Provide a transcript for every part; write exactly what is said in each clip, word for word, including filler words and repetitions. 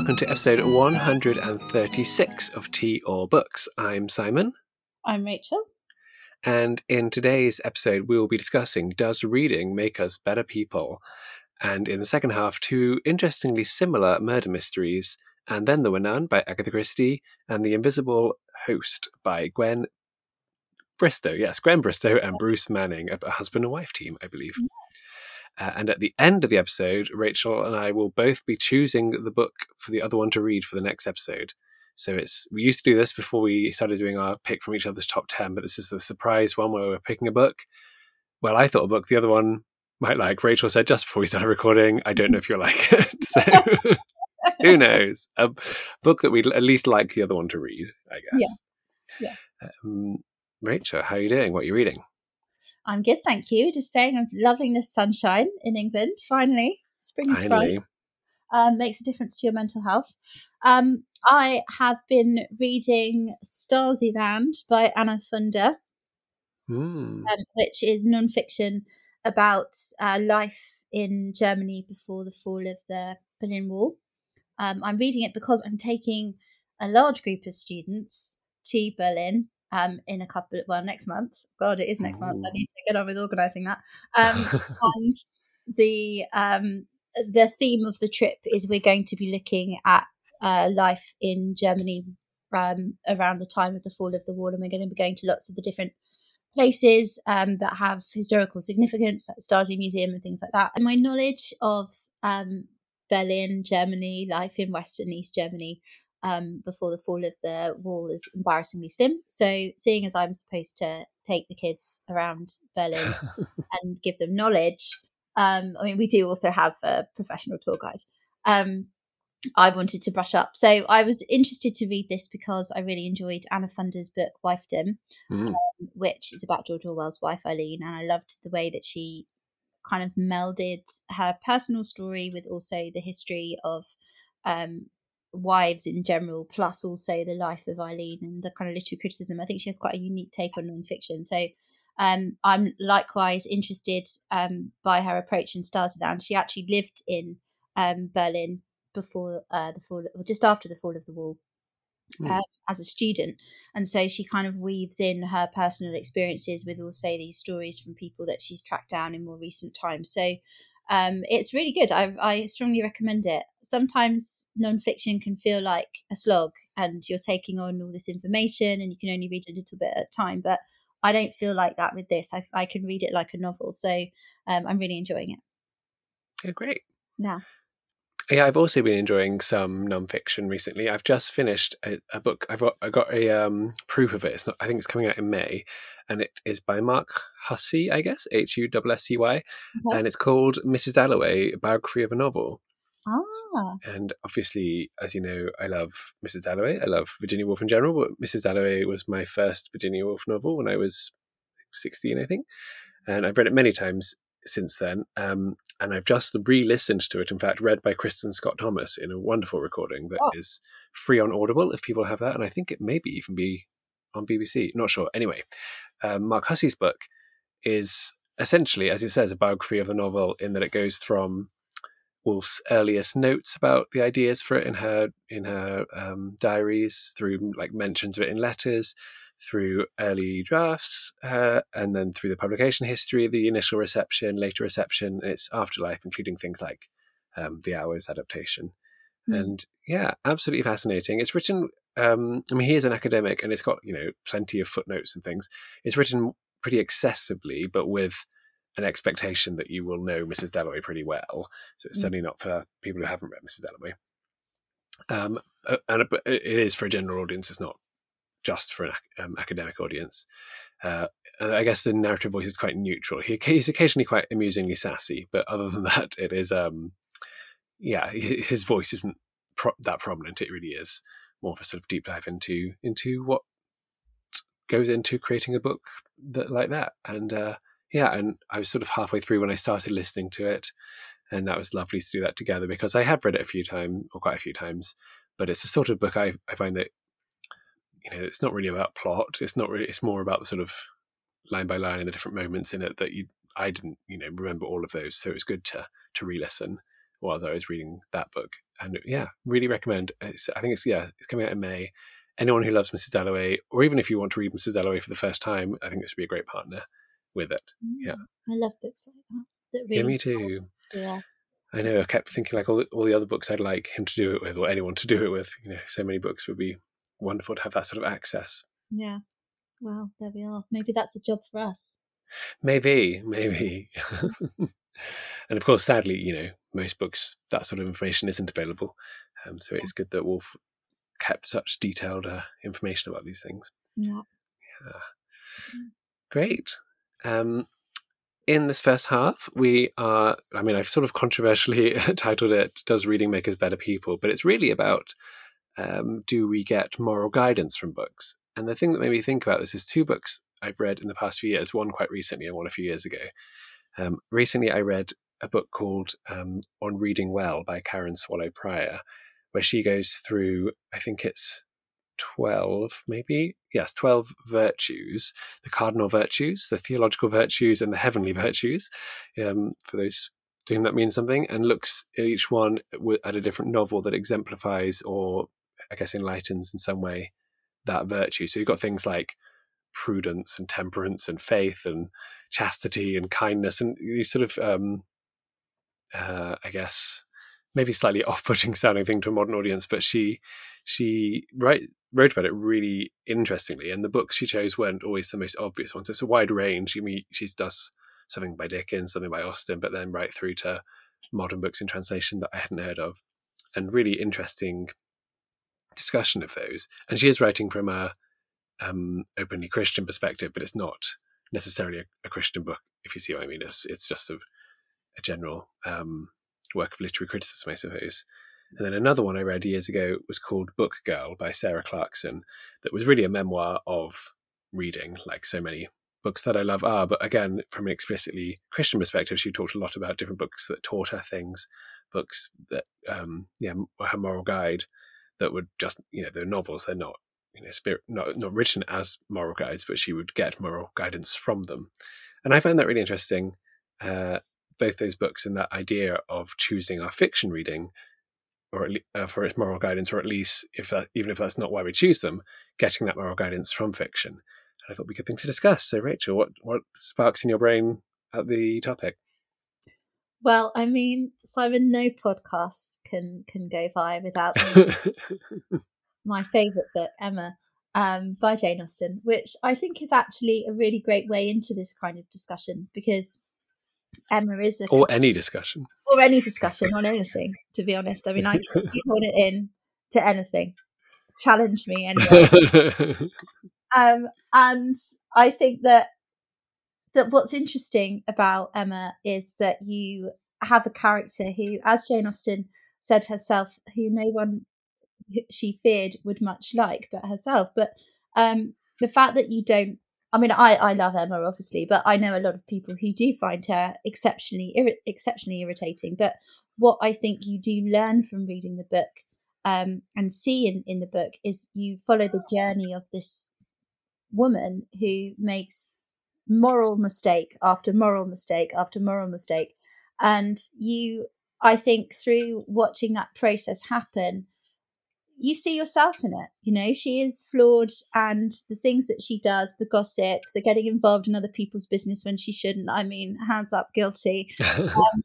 welcome to episode one hundred thirty-six of Tea or Books. I'm Simon. I'm Rachel. And in today's episode, we will be discussing Does Reading Make Us Better People? And in the second half, two interestingly similar murder mysteries, And Then There Were None by Agatha Christie, and The Invisible Host by Gwen Bristow. Yes, Gwen Bristow and Bruce Manning, a husband and wife team, I believe. Uh, and at the end of the episode, Rachel and I will both be choosing the book for the other one to read for the next episode. So it's we used to do this before we started doing our pick from each other's top ten, but this is the surprise one where we're picking a book. Well, I thought a book the other one might like. Rachel said just before we started recording, I don't know if you'll like it. So who knows? A book that we'd at least like the other one to read, I guess. Yeah. yeah. Um, Rachel, how are you doing? What are you reading? I'm good, thank you. Just saying I'm loving the sunshine in England. Finally, spring is Finally. sprung. Um, makes a difference to your mental health. Um, I have been reading Stasiland by Anna Funder, Mm. um, which is non-fiction about uh, life in Germany before the fall of the Berlin Wall. Um, I'm reading it because I'm taking a large group of students to Berlin um, in a couple of, well, next month. God, it is next Ooh. month. I need to get on with organising that. Um, and the um, the theme of the trip is we're going to be looking at uh, life in Germany um, around the time of the fall of the wall, and we're going to be going to lots of the different places um, that have historical significance, like the Stasi Museum and things like that. And my knowledge of um, Berlin, Germany, life in West and East Germany um, before the fall of the wall is embarrassingly slim. So seeing as I'm supposed to take the kids around Berlin and give them knowledge, um, I mean, we do also have a professional tour guide. Um, I wanted to brush up. So I was interested to read this because I really enjoyed Anna Funder's book, Wifedom, Mm. um, which is about George Orwell's wife, Eileen. And I loved the way that she kind of melded her personal story with also the history of um, wives in general, plus also the life of Eileen and the kind of literary criticism. I think she has quite a unique take on nonfiction. So um, I'm likewise interested um, by her approach in Stasiland. She actually lived in um, Berlin before uh, the fall, or just after the fall of the wall. Mm. Uh, as a student, and so she kind of weaves in her personal experiences with also these stories from people that she's tracked down in more recent times. So um, it's really good. I, I strongly recommend it. Sometimes nonfiction can feel like a slog, and you're taking on all this information, and you can only read a little bit at a time. But I don't feel like that with this. I, I can read it like a novel, so um, I'm really enjoying it. Yeah, great. Yeah. Yeah, I've also been enjoying some nonfiction recently. I've just finished a, a book. I've got, I got a um, proof of it. It's not, I think it's coming out in May, and it is by Mark Hussey, I guess, H U S S E Y, Okay. and it's called Missus Dalloway: Biography of a Novel. Ah. And obviously, as you know, I love Missus Dalloway. I love Virginia Woolf in general, but Missus Dalloway was my first Virginia Woolf novel when I was sixteen, I think, and I've read it many times since then, um, and I've just re-listened to it, in fact read by Kristen Scott Thomas in a wonderful recording that Oh. is free on Audible if people have that, and I think it may be even be on B B C, not sure. Anyway, um, Mark Hussey's book is essentially, as it says, a biography of the novel, in that it goes from Woolf's earliest notes about the ideas for it in her in her um, diaries, through like mentions of it in letters, through early drafts, uh, and then through the publication history, the initial reception, later reception, and its afterlife, including things like um, the Hours adaptation. Mm. And yeah, absolutely fascinating. It's written, um, I mean, he is an academic, and it's got, you know, plenty of footnotes and things. It's written pretty accessibly, but with an expectation that you will know Missus Dalloway pretty well. So it's Mm. certainly not for people who haven't read Missus Dalloway. Um, and it is for a general audience. It's not just for an um, academic audience. Uh, and I guess the narrative voice is quite neutral. He, he's occasionally quite amusingly sassy, but other than that, it is, um, yeah, his voice isn't pro- that prominent. It really is more of a sort of deep dive into into what goes into creating a book that like that. And uh, yeah, and I was sort of halfway through when I started listening to it, and that was lovely to do that together, because I have read it a few times, or quite a few times, but it's a sort of book I, I find that, you know, it's not really about plot. It's not really. It's more about the sort of line by line and the different moments in it that you I didn't, you know, remember all of those. So it was good to to re-listen whilst I was reading that book. And yeah, really recommend. It's, I think it's yeah, it's coming out in May. Anyone who loves Missus Dalloway, or even if you want to read Missus Dalloway for the first time, I think this would be a great partner with it. Mm, Yeah, I love books like that. that yeah, really me too. Yeah. I know. I kept thinking like all the, all the other books I'd like him to do it with, or anyone to do it with. You know, so many books would be wonderful to have that sort of access. Yeah. Well, there we are. Maybe that's a job for us. Maybe, maybe. And of course, sadly, you know, most books, that sort of information isn't available. Um, so it's good that Woolf kept such detailed uh, information about these things. Yeah. Yeah. Great. Um, in this first half, we are, I mean, I've sort of controversially titled it, Does Reading Make Us Better People? But it's really about, um, do we get moral guidance from books? And the thing that made me think about this is two books I've read in the past few years, one quite recently and one a few years ago. Um, recently, I read a book called um, On Reading Well by Karen Swallow Prior, where she goes through, I think it's twelve, maybe? Yes, twelve virtues, the cardinal virtues, the theological virtues, and the heavenly virtues, um, for those to whom that means something, and looks at each one at a different novel that exemplifies or, I guess, enlightens in some way that virtue. So you've got things like prudence and temperance and faith and chastity and kindness and these sort of um uh I guess maybe slightly off-putting sounding thing to a modern audience, but she she write, wrote about it really interestingly, and the books she chose weren't always the most obvious ones. It's a wide range. I mean, she does something by Dickens, something by Austen, but then right through to modern books in translation that I hadn't heard of, and really interesting discussion of those. And she is writing from a Um, openly Christian perspective, but it's not necessarily a, a Christian book, if you see what I mean. It's, it's just a, a general um, work of literary criticism, I suppose. And then another one I read years ago was called Book Girl by Sarah Clarkson, that was really a memoir of reading, like so many books that I love are. But again, from an explicitly Christian perspective, she talked a lot about different books that taught her things, books that, um, yeah, were her moral guide, that would just, you know, they're novels, they're not, you know, spirit, not not written as moral guides, but she would get moral guidance from them. And I found that really interesting, uh, both those books and that idea of choosing our fiction reading, or at le- uh, for its moral guidance, or at least if that, even if that's not why we choose them, getting that moral guidance from fiction. And I thought it'd be a good thing to discuss. So, Rachel, what what sparks in your brain at the topic? Well, I mean, Simon, no podcast can can go by without my favourite book, Emma, um, by Jane Austen, which I think is actually a really great way into this kind of discussion, because Emma is a or any discussion, or any discussion on anything. To be honest, I mean, I can shoehorn it in to anything. Challenge me anyway. um, and I think that that what's interesting about Emma is that you have a character who, as Jane Austen said herself, who no one she feared would much like but herself. But um, the fact that you don't, I mean, I, I love Emma, obviously, but I know a lot of people who do find her exceptionally, irri- exceptionally irritating. But what I think you do learn from reading the book um, and see in, in the book is you follow the journey of this woman who makes moral mistake after moral mistake after moral mistake. And you, I think, through watching that process happen, you see yourself in it. You know, she is flawed, and the things that she does, the gossip, the getting involved in other people's business when she shouldn't, I mean, hands up, guilty. Um,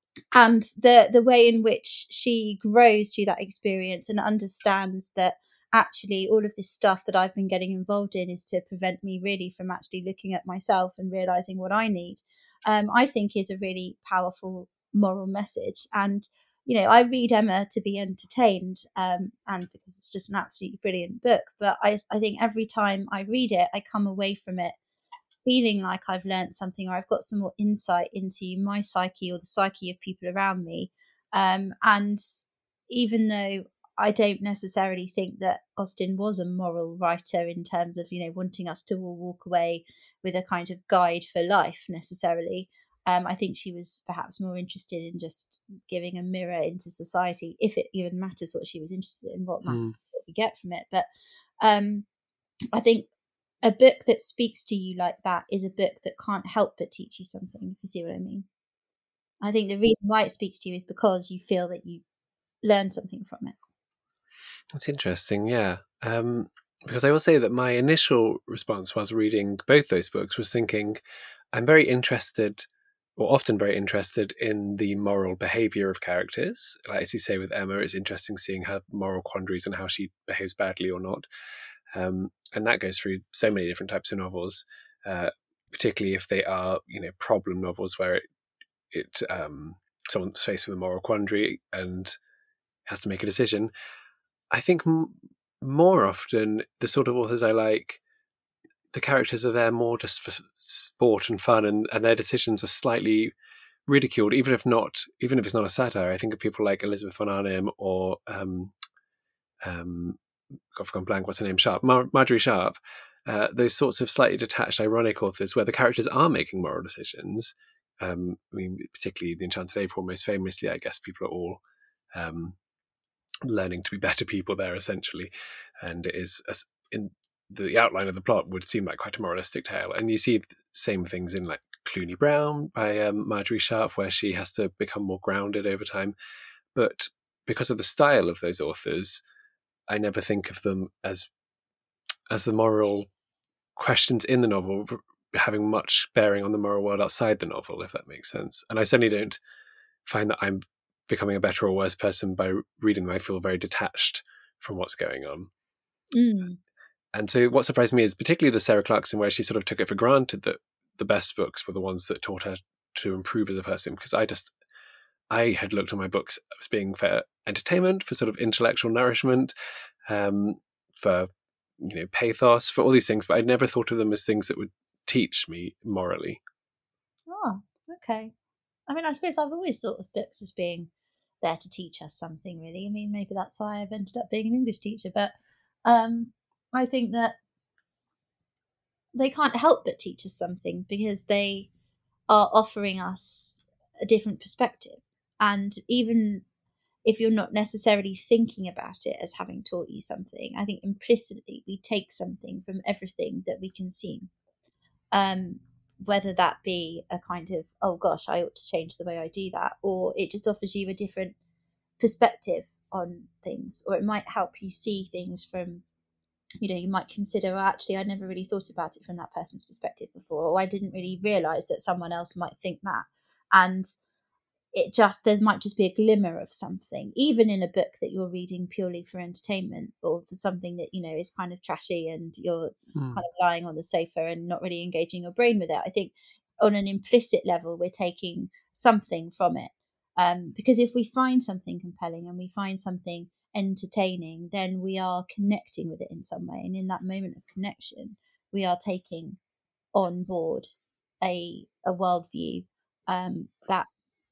and the the way in which she grows through that experience and understands that actually all of this stuff that I've been getting involved in is to prevent me really from actually looking at myself and realizing what I need, um, I think is a really powerful moral message. And you know, I read Emma to be entertained, um, and because it's just an absolutely brilliant book. But I, I think every time I read it, I come away from it feeling like I've learned something, or I've got some more insight into my psyche or the psyche of people around me. Um, and even though I don't necessarily think that Austen was a moral writer in terms of, you know, wanting us to all walk away with a kind of guide for life necessarily, um, I think she was perhaps more interested in just giving a mirror into society, if it even matters what she was interested in. What matters Mm. is what we get from it. But um, I think a book that speaks to you like that is a book that can't help but teach you something, if you see what I mean. I think the reason why it speaks to you is because you feel that you learn something from it. That's interesting, yeah. Um, because I will say that my initial response whilst reading both those books was thinking, I'm very interested, or often very interested, in the moral behaviour of characters. Like, as you say with Emma, it's interesting seeing her moral quandaries and how she behaves badly or not. Um, and that goes through so many different types of novels, uh, particularly if they are, you know, problem novels where it, it um, someone's faced with a moral quandary and has to make a decision. I think m- more often the sort of authors I like, the characters are there more just for sport and fun, and, and their decisions are slightly ridiculed, even if not, even if it's not a satire. I think of people like Elizabeth von Arnim or um, um, I've gone blank. What's her name? Sharp, Mar- Marjorie Sharp. Uh, those sorts of slightly detached, ironic authors where the characters are making moral decisions. Um, I mean, particularly the Enchanted April, most famously, I guess people are all um, learning to be better people there, essentially, and it is a, in the outline of the plot would seem like quite a moralistic tale, and you see the same things in like Clooney Brown by um, Marjorie Sharp, where she has to become more grounded over time. But because of the style of those authors, I never think of them as as the moral questions in the novel having much bearing on the moral world outside the novel, if that makes sense. And I certainly don't find that I'm becoming a better or worse person by reading them. I feel very detached from what's going on. Mm. And so what surprised me is particularly the Sarah Clarkson, where she sort of took it for granted that the best books were the ones that taught her to improve as a person. Because I just, I had looked at my books as being for entertainment, for sort of intellectual nourishment, um, for, you know, pathos, for all these things, but I'd never thought of them as things that would teach me morally. Oh, okay. I mean, I suppose I've always thought of books as being there to teach us something, really. I mean, maybe that's why I've ended up being an English teacher, but um, I think that they can't help but teach us something because they are offering us a different perspective. And even if you're not necessarily thinking about it as having taught you something, I think implicitly we take something from everything that we consume. Um, whether that be a kind of, oh gosh, I ought to change the way I do that, or it just offers you a different perspective on things, or it might help you see things from, you know, you might consider, well, actually, I never really thought about it from that person's perspective before, or I didn't really realize that someone else might think that. And it just, there might just be a glimmer of something, even in a book that you're reading purely for entertainment or for something that, you know, is kind of trashy and you're Hmm. kind of lying on the sofa and not really engaging your brain with it. I think on an implicit level, we're taking something from it. Um, because if we find something compelling and we find something entertaining, then we are connecting with it in some way. And in that moment of connection, we are taking on board a, a worldview um, that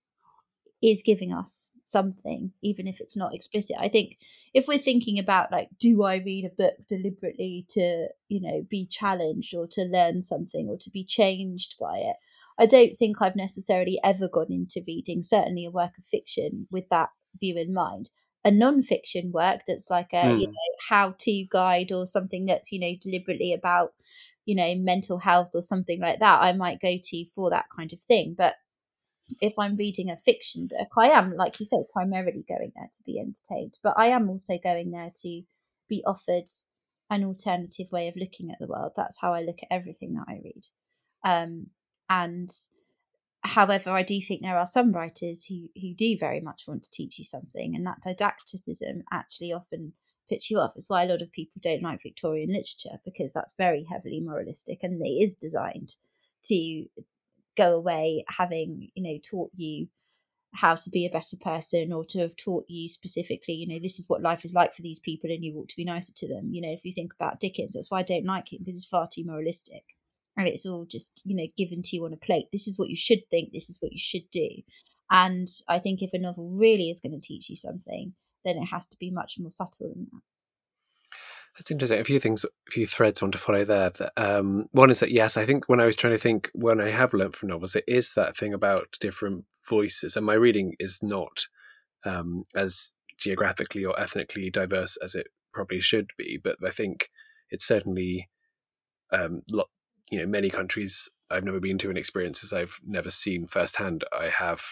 is giving us something, even if it's not explicit. I think if we're thinking about, like, do I read a book deliberately to, you know, be challenged or to learn something or to be changed by it, I don't think I've necessarily ever gone into reading, certainly a work of fiction, with that view in mind. A non-fiction work that's like a, you Hmm. know, how-to guide or something that's, you know, deliberately about, you know, mental health or something like that, I might go to for that kind of thing. But if I'm reading a fiction book, I am, like you said, primarily going there to be entertained, but I am also going there to be offered an alternative way of looking at the world. That's how I look at everything that I read. Um, and however, I do think there are some writers who, who do very much want to teach you something, and that didacticism actually often puts you off. It's why a lot of people don't like Victorian literature, because that's very heavily moralistic and it is designed to go away having, you know, taught you how to be a better person, or to have taught you specifically, you know, this is what life is like for these people and you ought to be nicer to them. You know, if you think about Dickens, that's why I don't like him, because it's far too moralistic and it's all just, you know, given to you on a plate. This is what you should think, this is what you should do. And I think if a novel really is going to teach you something, then it has to be much more subtle than that. That's interesting. A few things, a few threads I want to follow there. That, um, one is that, yes, I think when I was trying to think, when I have learnt from novels, it is that thing about different voices. And my reading is not um, as geographically or ethnically diverse as it probably should be. But I think it's certainly, um, lo- you know, many countries I've never been to and experiences I've never seen firsthand, I have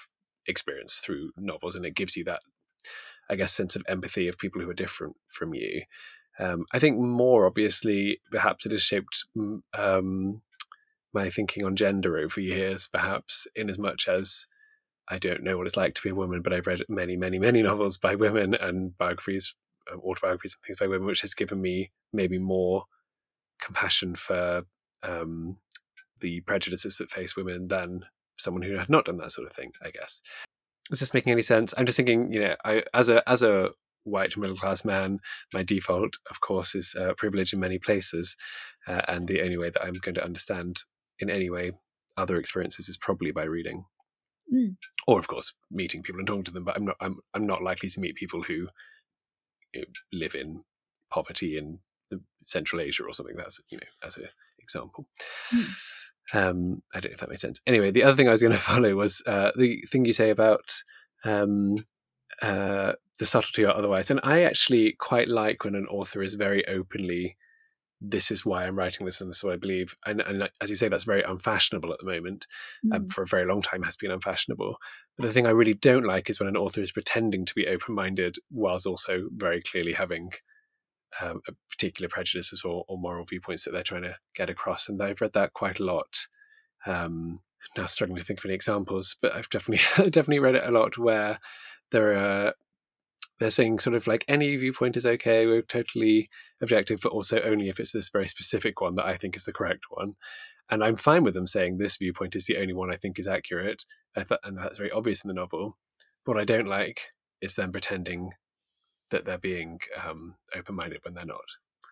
experience through novels, and it gives you that, I guess, sense of empathy of people who are different from you. Um, I think more obviously, perhaps it has shaped um, my thinking on gender over years, perhaps in as much as I don't know what it's like to be a woman, but I've read many, many, many novels by women and biographies, autobiographies and things by women, which has given me maybe more compassion for um, the prejudices that face women than someone who had not done that sort of thing, I guess. Is this making any sense? I'm just thinking, you know, I, as a as a white middle class man, my default, of course, is uh, privilege in many places, uh, and the only way that I'm going to understand in any way other experiences is probably by reading, mm. or of course meeting people and talking to them. But I'm not I'm I'm not likely to meet people who, you know, live in poverty in the Central Asia or something. That's, you know, as an example. Mm. Um, I don't know if that makes sense. Anyway, the other thing I was going to follow was uh, the thing you say about um, uh, the subtlety or otherwise. And I actually quite like when an author is very openly, this is why I'm writing this and this is what I believe. And, and as you say, that's very unfashionable at the moment. Mm. Um, for a very long time has been unfashionable. But the thing I really don't like is when an author is pretending to be open-minded whilst also very clearly having Um, particular prejudices or, or moral viewpoints that they're trying to get across. And I've read that quite a lot. Um, now struggling to think of any examples, but I've definitely definitely read it a lot where there are they're saying sort of like any viewpoint is okay, we're totally objective, but also only if it's this very specific one that I think is the correct one. And I'm fine with them saying this viewpoint is the only one I think is accurate, and that's very obvious in the novel. But what I don't like is them pretending that they're being um, open-minded when they're not,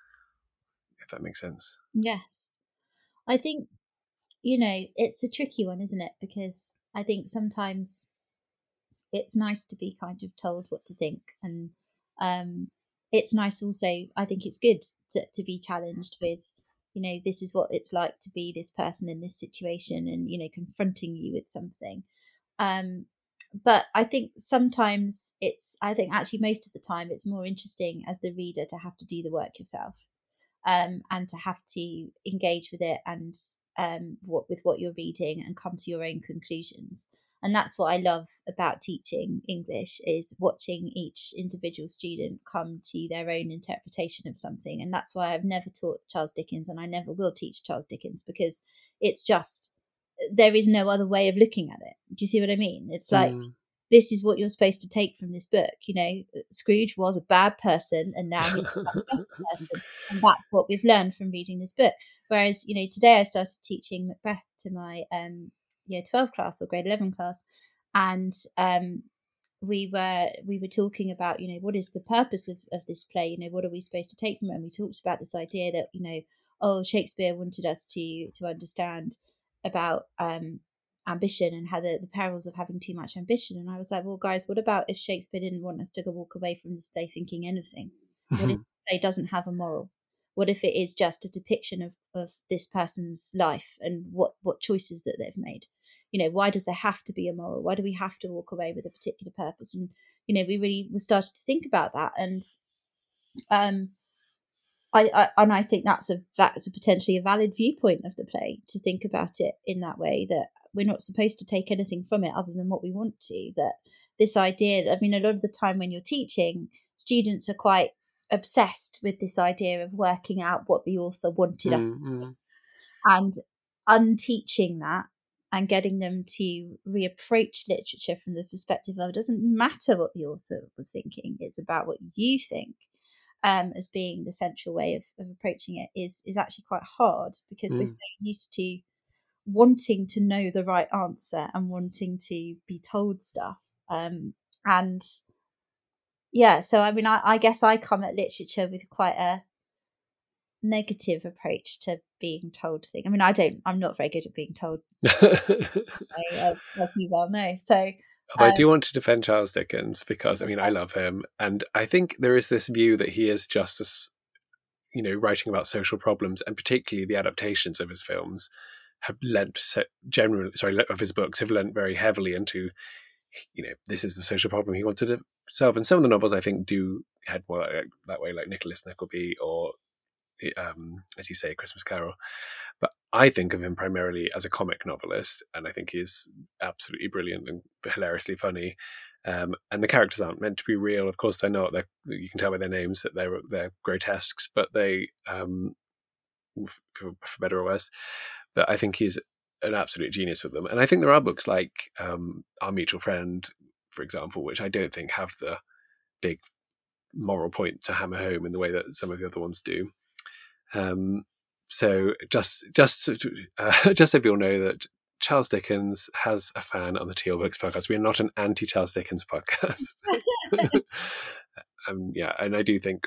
if that makes sense. Yes. I think, you know, it's a tricky one, isn't it? Because I think sometimes it's nice to be kind of told what to think. And um, it's nice also, I think it's good to, to be challenged with, you know, this is what it's like to be this person in this situation and, you know, confronting you with something. Um, but I think sometimes it's, I think actually most of the time it's more interesting as the reader to have to do the work yourself, um, and to have to engage with it and um, what with what you're reading and come to your own conclusions. And that's what I love about teaching English, is watching each individual student come to their own interpretation of something. And that's why I've never taught Charles Dickens, and I never will teach Charles Dickens, because it's just, there is no other way of looking at it. Do you see what I mean? It's like, mm. this is what you're supposed to take from this book. You know, Scrooge was a bad person and now he's a best person. And that's what we've learned from reading this book. Whereas, you know, today I started teaching Macbeth to my um, year twelve class or grade eleven class. And um, we were we were talking about, you know, what is the purpose of, of this play? You know, what are we supposed to take from it? And we talked about this idea that, you know, oh, Shakespeare wanted us to to understand about um, ambition and how the, the perils of having too much ambition. And I was like, well, guys, what about if Shakespeare didn't want us to go walk away from this play thinking anything? What if the play doesn't have a moral? What if it is just a depiction of, of this person's life and what, what choices that they've made? You know, why does there have to be a moral? Why do we have to walk away with a particular purpose? And, you know, we really we started to think about that. And um I, I and I think that's a that's a potentially a valid viewpoint of the play, to think about it in that way, that we're not supposed to take anything from it other than what we want to. That this idea, I mean, a lot of the time when you're teaching, students are quite obsessed with this idea of working out what the author wanted mm-hmm. us to do, and unteaching that and getting them to reapproach literature from the perspective of, it doesn't matter what the author was thinking, it's about what you think. Um, as being the central way of, of approaching it is is actually quite hard, because mm. we're so used to wanting to know the right answer and wanting to be told stuff. Um, and yeah, so I mean, I, I guess I come at literature with quite a negative approach to being told things. I mean, I don't, I'm not very good at being told, as, as you well know. So. But I do want to defend Charles Dickens, because, I mean, I love him. And I think there is this view that he is just, as, you know, writing about social problems, and particularly the adaptations of his films have lent, so generally, sorry, of his books have lent very heavily into, you know, this is the social problem he wanted to solve. And some of the novels, I think, do head more like, that way, like Nicholas Nickleby or um, as you say, A Christmas Carol. But I think of him primarily as a comic novelist, and I think he's absolutely brilliant and hilariously funny. Um, and the characters aren't meant to be real. Of course, they're not. They're, you can tell by their names that they're they're grotesques, but they, um, for, for better or worse. But I think he's an absolute genius with them. And I think there are books like um, Our Mutual Friend, for example, which I don't think have the big moral point to hammer home in the way that some of the other ones do. Um, so just just uh, just so people know that Charles Dickens has a fan on the Teal Books podcast. We are not an anti-Charles Dickens podcast. um, yeah, and I do think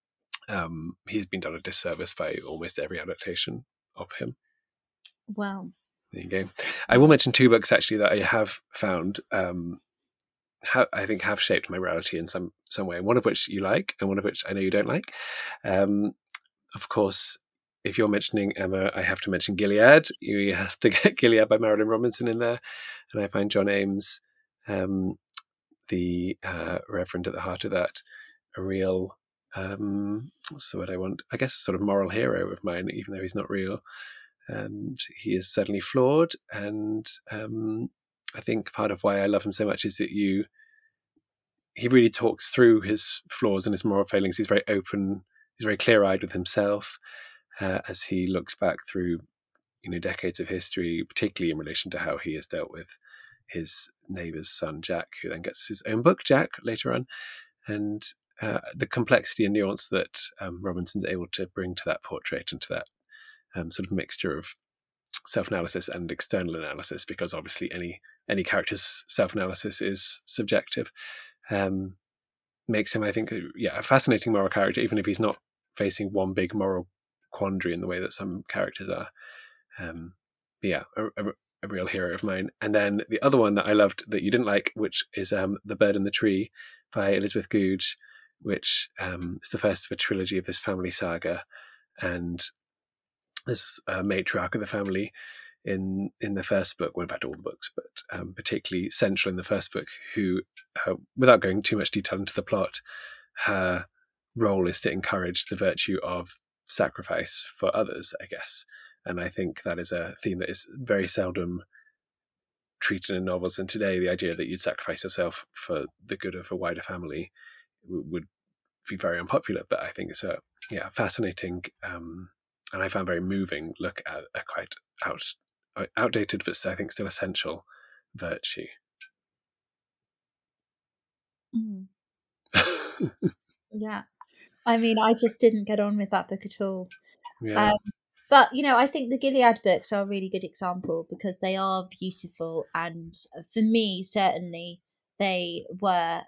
um, he's been done a disservice by almost every adaptation of him. Well, there you go. I will mention two books actually that I have found. Um, ha- I think have shaped my morality in some some way. One of which you like, and one of which I know you don't like. Um, of course, if you're mentioning Emma, I have to mention Gilead. You have to get Gilead by Marilynne Robinson in there, and I find John Ames, um, the uh, Reverend at the heart of that, a real um, what's the word I want? I guess a sort of moral hero of mine, even though he's not real. And he is certainly flawed, and um, I think part of why I love him so much is that you he really talks through his flaws and his moral failings. He's very open, he's very clear-eyed with himself uh, as he looks back through you know decades of history, particularly in relation to how he has dealt with his neighbour's son Jack, who then gets his own book Jack later on, and uh, the complexity and nuance that um, Robinson's able to bring to that portrait and to that um, sort of mixture of self-analysis and external analysis, because obviously any any character's self-analysis is subjective, um, makes him, I think, yeah, a fascinating moral character, even if he's not facing one big moral quandary in the way that some characters are. Um, yeah, a, a, a real hero of mine. And then the other one that I loved that you didn't like, which is um, The Bird and the Tree by Elizabeth Goudge, which um, is the first of a trilogy of this family saga. And this uh, matriarch of the family in in the first book, well, in fact, all the books, but um, particularly central in the first book, who, uh, without going too much detail into the plot, her role is to encourage the virtue of sacrifice for others, I guess. And I think that is a theme that is very seldom treated in novels. And today, the idea that you'd sacrifice yourself for the good of a wider family w- would be very unpopular. But I think it's a yeah fascinating um, and I found very moving look at a quite out, outdated, but I think still essential virtue. Mm. Yeah. I mean, I just didn't get on with that book at all. Yeah. Um, but, you know, I think the Gilead books are a really good example because they are beautiful. And for me, certainly, they were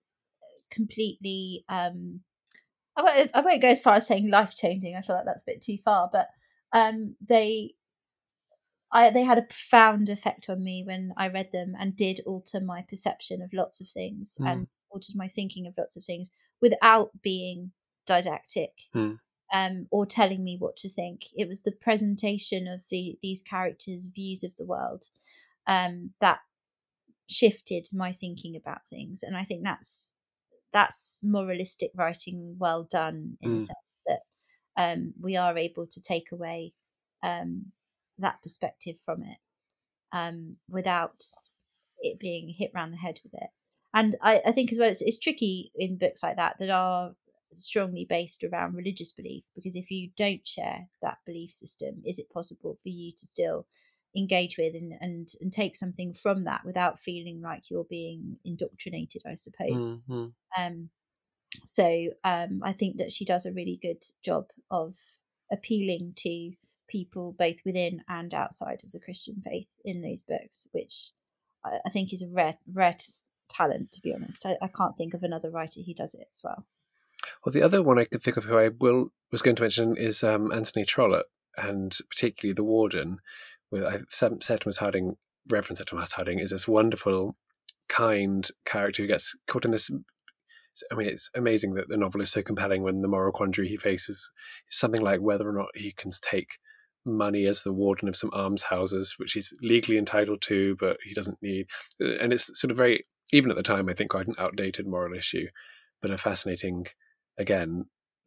completely, um, I won't, I won't go as far as saying life-changing. I feel like that's a bit too far. But um, they I, they had a profound effect on me when I read them, and did alter my perception of lots of things mm. and altered my thinking of lots of things without being didactic mm. um, or telling me what to think. It was the presentation of the these characters' views of the world um, that shifted my thinking about things, and I think that's that's moralistic writing well done in mm. the sense that um, we are able to take away um, that perspective from it um, without it being hit round the head with it. And I, I think as well, it's, it's tricky in books like that that are strongly based around religious belief, because if you don't share that belief system, is it possible for you to still engage with and, and, and take something from that without feeling like you're being indoctrinated, I suppose. Mm-hmm. Um, so um, I think that she does a really good job of appealing to people both within and outside of the Christian faith in those books, which I think is a rare, rare talent, to be honest. I, I can't think of another writer who does it as well. Well, the other one I could think of who I will was going to mention is um, Anthony Trollope, and particularly The Warden, with I Septimus Harding, Reverend Septimus Harding, is this wonderful, kind character who gets caught in this. I mean, it's amazing that the novel is so compelling when the moral quandary he faces is something like whether or not he can take money as the warden of some almshouses, which he's legally entitled to, but he doesn't need. And it's sort of very, even at the time, I think quite an outdated moral issue, but a fascinating, again,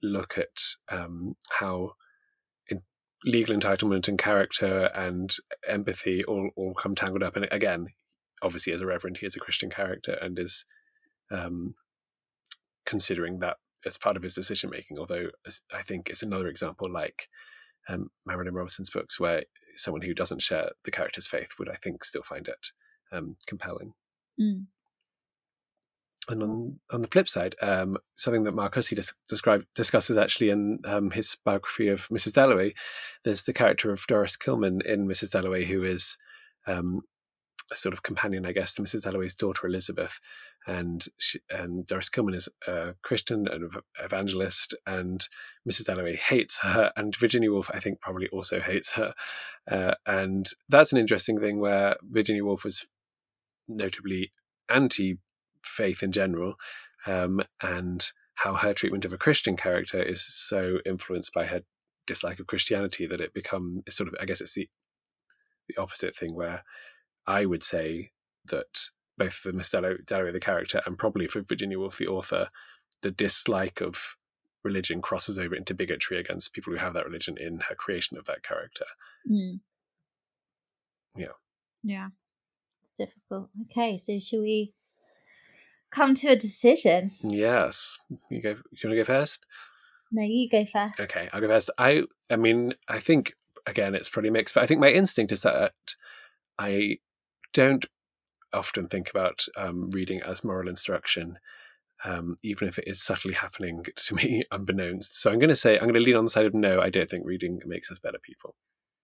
look at um, how in legal entitlement and character and empathy all, all come tangled up. And again, obviously, as a reverend, he is a Christian character and is um, considering that as part of his decision making. Although I think it's another example, like um, Marilynne Robinson's books, where someone who doesn't share the character's faith would, I think, still find it um, compelling. Mm. And on, on the flip side, um, something that Mark Hussey dis- describe, discusses actually in um, his biography of Missus Dalloway, there's the character of Doris Kilman in Missus Dalloway, who is um, a sort of companion, I guess, to Missus Dalloway's daughter Elizabeth. And she, and Doris Kilman is a Christian and evangelist, and Missus Dalloway hates her, and Virginia Woolf, I think, probably also hates her. Uh, and that's an interesting thing where Virginia Woolf was notably anti faith in general, um, and how her treatment of a Christian character is so influenced by her dislike of Christianity that it becomes sort of, I guess it's the the opposite thing, where I would say that both for Miss Dalloway the character and probably for Virginia Woolf the author, the dislike of religion crosses over into bigotry against people who have that religion in her creation of that character. Mm. Yeah. Yeah. It's difficult. Okay, so shall we come to a decision? Yes. You go. Do you want to go first? No, you go first. Okay, I'll go first. I, I mean, I think again it's pretty mixed, but I think my instinct is that I don't often think about um, reading as moral instruction, um, even if it is subtly happening to me unbeknownst. So I'm going to say I'm going to lean on the side of no. I don't think reading makes us better people.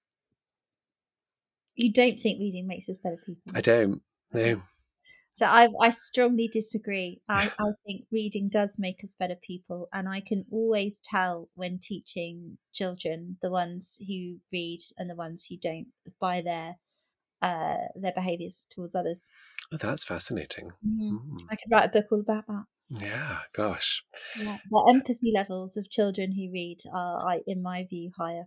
You don't think reading makes us better people? I don't. No. So I, I strongly disagree. I, I think reading does make us better people, and I can always tell when teaching children, the ones who read and the ones who don't, by their uh, their behaviours towards others. Oh, that's fascinating. Mm. Mm. I could write a book all about that. Yeah, gosh. Yeah. The empathy levels of children who read are, I, in my view, higher.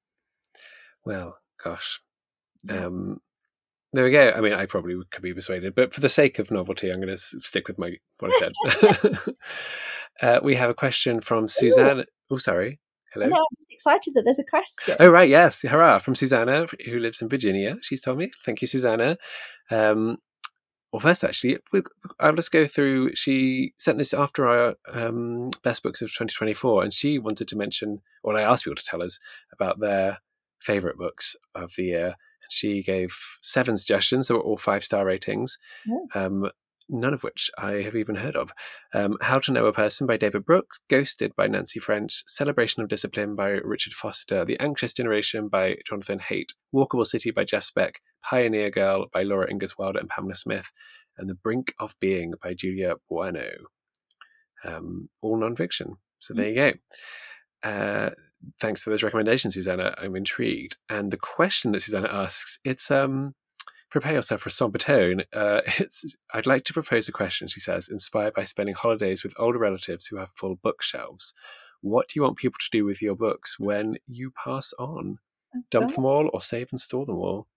Well, gosh. Yeah. Um, there we go. I mean, I probably could be persuaded, but for the sake of novelty, I'm going to stick with my what I said. uh, we have a question from Susanna. Oh, sorry. Hello. No, I'm just excited that there's a question. Oh, right. Yes. Hurrah. From Susanna, who lives in Virginia. She's told me. Thank you, Susanna. Um, well, first, actually, we, I'll just go through. She sent this after our um, best books of twenty twenty-four, and she wanted to mention, or I asked people to tell us about their favourite books of the year. She gave seven suggestions. They were all five-star ratings, oh. um, none of which I have even heard of. Um, How to Know a Person by David Brooks, Ghosted by Nancy French, Celebration of Discipline by Richard Foster, The Anxious Generation by Jonathan Haidt, Walkable City by Jeff Speck, Pioneer Girl by Laura Ingalls Wilder and Pamela Smith, and The Brink of Being by Julia Bueno. Um, all non-fiction. So there you go. Uh, thanks for those recommendations, Susanna. I'm intrigued. And the question that Susanna asks, it's um, prepare yourself for a somber tone. Uh, it's I'd like to propose a question, she says, inspired by spending holidays with older relatives who have full bookshelves. What do you want people to do with your books when you pass on? Oh, Dump God. them all or save and store them all?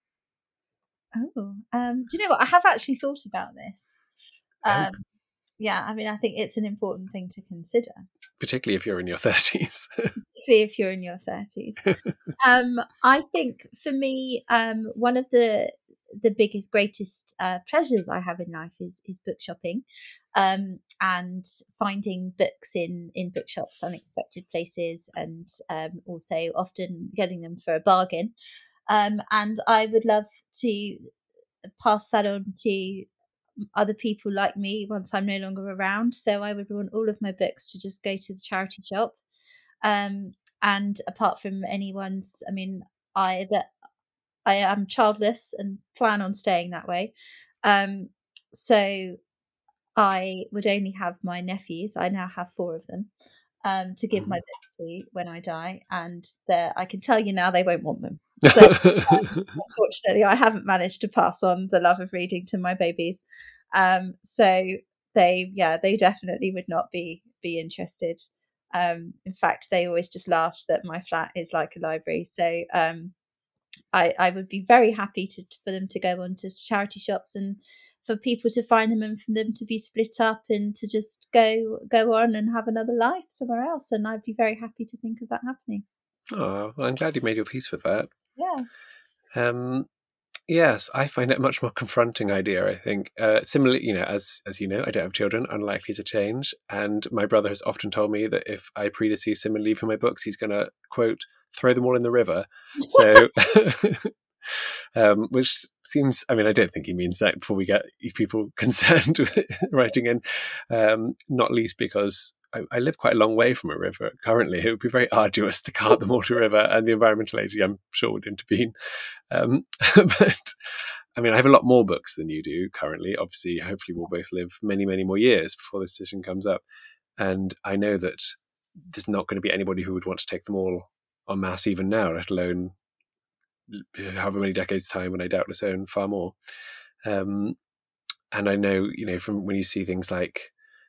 Oh, um, do you know what? I have actually thought about this. Um, oh. Yeah, I mean, I think it's an important thing to consider. Particularly if you're in your thirties. Particularly if you're in your thirties. um, I think for me, um, one of the the biggest, greatest uh, pleasures I have in life is is book shopping, um, and finding books in in bookshops, unexpected places, and um, also often getting them for a bargain. Um, and I would love to pass that on to other people like me once I'm no longer around. So I would want all of my books to just go to the charity shop. Um, and apart from anyone's, I mean, I that I am childless and plan on staying that way. Um, so I would only have my nephews. I now have four of them. Um, to give mm. my books to when I die, and I can tell you now they won't want them. So um, unfortunately, I haven't managed to pass on the love of reading to my babies. Um, so they, yeah, they definitely would not be be interested. Um, in fact, they always just laugh that my flat is like a library. So um, I, I would be very happy to for them to go on to charity shops and for people to find them and for them to be split up and to just go go on and have another life somewhere else. And I'd be very happy to think of that happening. Oh, well, I'm glad you made your peace with that. Yeah. Um, yes, I find it a much more confronting idea, I think. Uh, similarly, you know, as as you know, I don't have children, unlikely to change. And my brother has often told me that if I predeceive him and leave him my books, he's going to, quote, throw them all in the river. So, um, which seems, I mean, I don't think he means that before we get people concerned writing in, um, not least because I, I live quite a long way from a river currently. It would be very arduous to cart them all to a river, and the environmental agency, I'm sure, would intervene. Um, but I mean, I have a lot more books than you do currently. Obviously, hopefully we'll both live many, many more years before this decision comes up. And I know that there's not going to be anybody who would want to take them all en masse even now, let alone however many decades time when I doubtless own far more. Um, and I know, you know, from when you see things like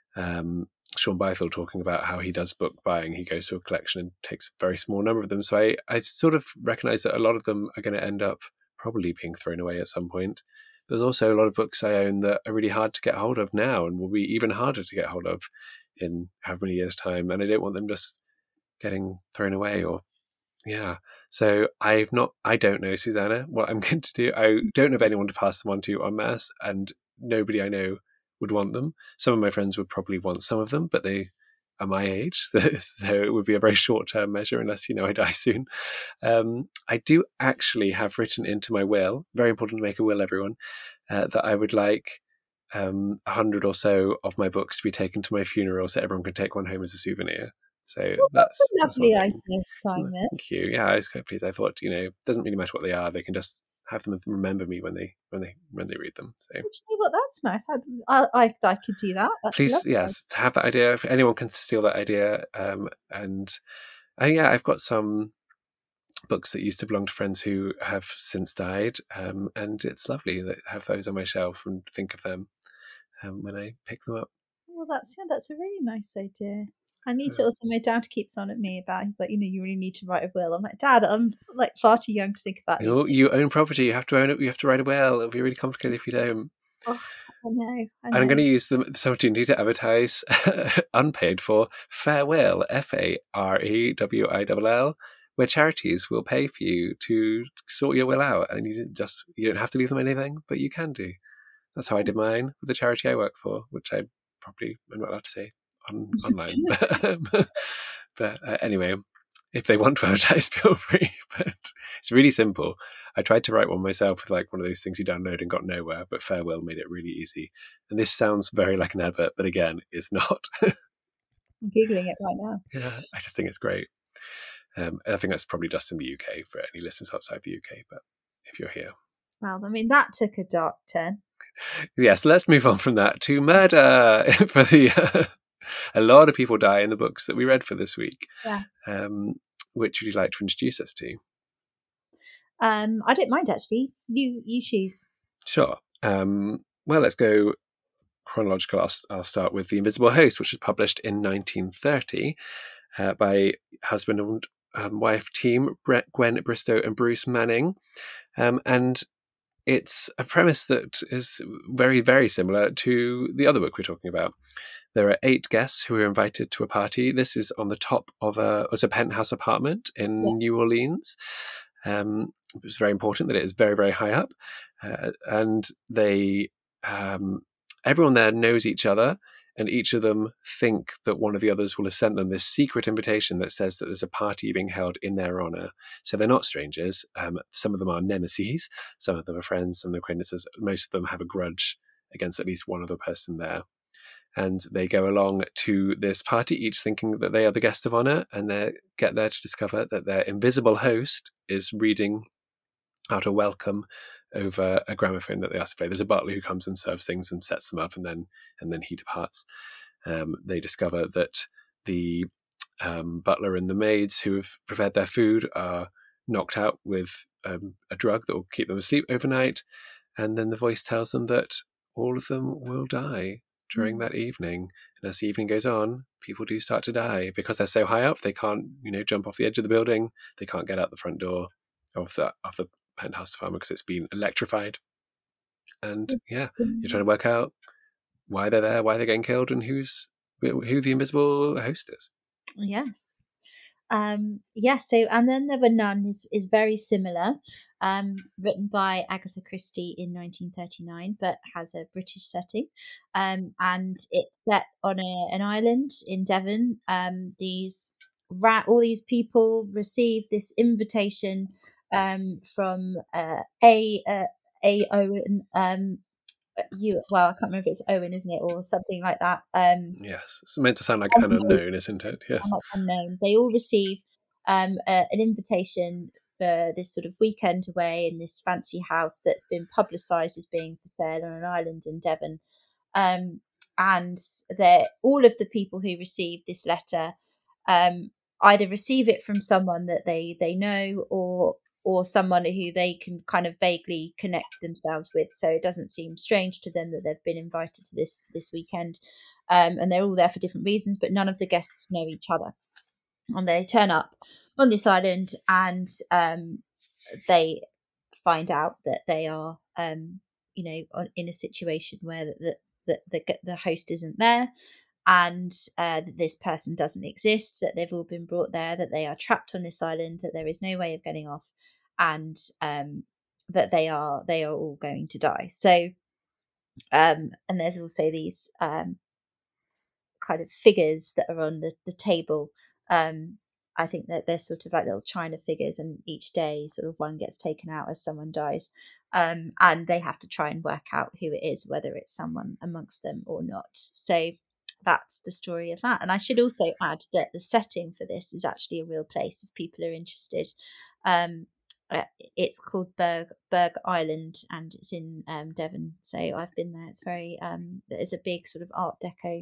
um, Sean Byfield talking about how he does book buying, he goes to a collection and takes a very small number of them. So I, I sort of recognize that a lot of them are going to end up probably being thrown away at some point. There's also a lot of books I own that are really hard to get hold of now and will be even harder to get hold of in however many years' time. And I don't want them just getting thrown away or yeah. So I've not, I don't know, Susanna, what I'm going to do. I don't have anyone to pass them on to en masse, and nobody I know would want them. Some of my friends would probably want some of them, but they are my age, so it would be a very short-term measure unless, you know, I die soon. Um, I do actually have written into my will, very important to make a will, everyone, uh, that I would like um, a hundred or so of my books to be taken to my funeral so everyone can take one home as a souvenir. So well, that's, that's a lovely idea, Simon. Thank you. Yeah, I was quite pleased. I thought, you know, it doesn't really matter what they are; they can just have them remember me when they when they when they read them. So, well, you know what? That's nice. I I, I could do that. That's please, lovely. yes, have that idea. If anyone can steal that idea, um, and uh, yeah, I've got some books that used to belong to friends who have since died, um, and it's lovely that I have those on my shelf and think of them um, when I pick them up. Well, that's yeah, that's a really nice idea. I need to also, my dad keeps on at me about, he's like, you know, you really need to write a will. I'm like, Dad, I'm like far too young to think about You, these you own property, you have to own it, you have to write a will. It'll be really complicated if you don't. Oh, I know, I know. And I'm going to use the, this opportunity to advertise unpaid for Farewell, F A R E W I L L, where charities will pay for you to sort your will out. And you just you don't have to leave them anything, but you can do. That's how I did mine with the charity I work for, which I probably am not allowed to say on, online. but but uh, anyway, if they want to advertise, feel free. But it's really simple. I tried to write one myself with like one of those things you download and got nowhere, but Farewell made it really easy. And this sounds very like an advert, but again, it's not. I'm Googling it right now. Yeah, I just think it's great. Um, I think that's probably just in the U K for any listeners outside the U K, but if you're here. Well, I mean, that took a dark turn. Yes, let's move on from that to murder. For the uh, a lot of people die in the books that we read for this week. Yes. Um, which would you like to introduce us to? Um, I don't mind actually. You you choose. Sure. Um, well, let's go chronological. I'll, I'll start with The Invisible Host, which was published in nineteen thirty uh, by husband and um, wife team Brett, Gwen Bristow and Bruce Manning, um, and it's a premise that is very, very similar to the other book we're talking about. There are eight guests who are invited to a party. This is on the top of a, it's a penthouse apartment in yes. New Orleans. Um, it's very important that it is very, very high up. Uh, and they, um, everyone there knows each other, and each of them think that one of the others will have sent them this secret invitation that says that there's a party being held in their honor. So they're not strangers. Um, some of them are nemesis. Some of them are friends, some of them acquaintances. Most of them have a grudge against at least one other person there. And they go along to this party, each thinking that they are the guest of honor, and they get there to discover that their invisible host is reading out a welcome over a gramophone that they ask to play. There's a butler who comes and serves things and sets them up, and then and then he departs. Um, they discover that the um, butler and the maids who have prepared their food are knocked out with um, a drug that will keep them asleep overnight, and then the voice tells them that all of them will die during mm. that evening. And as the evening goes on, people do start to die because they're so high up. They can't, you know, jump off the edge of the building. They can't get out the front door of the of the penthouse farmer because it's been electrified. And yeah, you're trying to work out why they're there, why they're getting killed, and who's who the invisible host is. Yes. Um, yeah, so And Then There Were None is, is very similar, um, written by Agatha Christie in nineteen thirty-nine, but has a British setting. Um, and it's set on a, an island in Devon. Um, these ra- all these people receive this invitation um, from uh, A. Uh, A. Owen. Um, you well, I can't remember if it's Owen, isn't it, or something like that. Um, yes, it's meant to sound like unknown. an unknown, isn't it? Yes, unknown. They all receive um, a, an invitation for this sort of weekend away in this fancy house that's been publicised as being for sale on an island in Devon. Um, and they're all of the people who receive this letter um, either receive it from someone that they they know or or someone who they can kind of vaguely connect themselves with, so it doesn't seem strange to them that they've been invited to this this weekend. Um, and they're all there for different reasons, but none of the guests know each other. And they turn up on this island, and um, they find out that they are, um, you know, on, in a situation where the the, the the host isn't there, and uh, that this person doesn't exist, that they've all been brought there, that they are trapped on this island, that there is no way of getting off, and um, that they are they are all going to die. So, um, and there's also these um, kind of figures that are on the, the table. Um, I think that they're sort of like little china figures, and each day sort of one gets taken out as someone dies. Um, and they have to try and work out who it is, whether it's someone amongst them or not. So that's the story of that. And I should also add that the setting for this is actually a real place if people are interested. Um, uh, it's called Berg Berg Island, and it's in um, Devon. So I've been there. It's very um, there's a big sort of Art Deco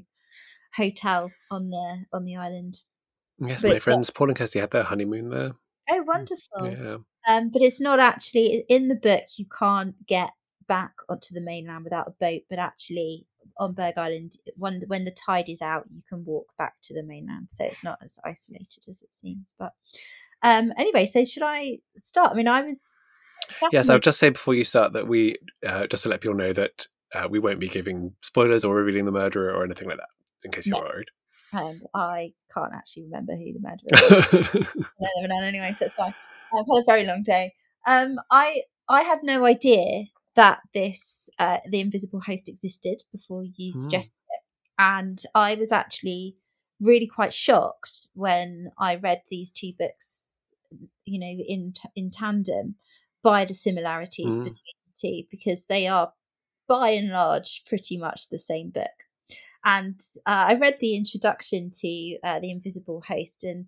hotel on the on the island. Yes, but my friends not... Paul and Kirsty had their honeymoon there. Oh, wonderful! Yeah. Um, but it's not actually in the book. You can't get back onto the mainland without a boat. But actually, on Berg Island, when when the tide is out, you can walk back to the mainland. So it's not as isolated as it seems. But um, anyway, so should I start? I mean, I was. Yes, I'll just say before you start that we uh, just to let people know that uh, we won't be giving spoilers or revealing the murderer or anything like that, in case you're no. worried. And I can't actually remember who the murderer is. No, anyway, so it's fine. I've had a very long day. Um, I I had no idea that this uh, the invisible host existed before you suggested mm. it, and I was actually really quite shocked when I read these two books, you know, in in tandem, by the similarities mm. between the two, because they are by and large pretty much the same book. And uh, I read the introduction to uh, The Invisible Host, and